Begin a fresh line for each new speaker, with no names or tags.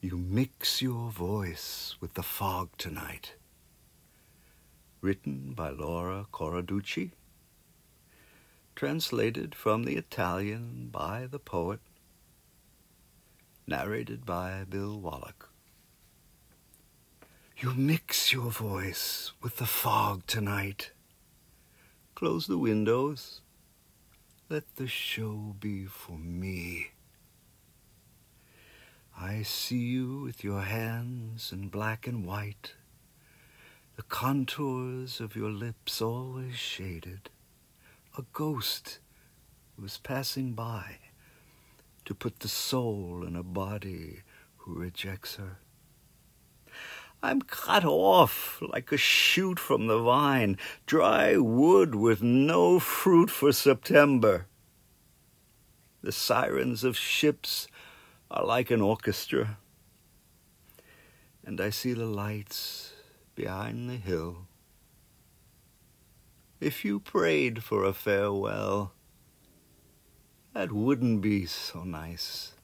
You mix your voice with the fog tonight. Written by Laura Corraducci. Translated from the Italian by the poet. Narrated by Bill Wallach. You mix your voice with the fog tonight. Close the windows. Let the show be for me. I see you with your hands in black and white, the contours of your lips always shaded, a ghost who is passing by to put the soul in a body who rejects her. I'm cut off like a shoot from the vine, dry wood with no fruit for September. The sirens of ships are like an orchestra, and I see the lights behind the hill. If you prayed for a farewell, that wouldn't be so nice.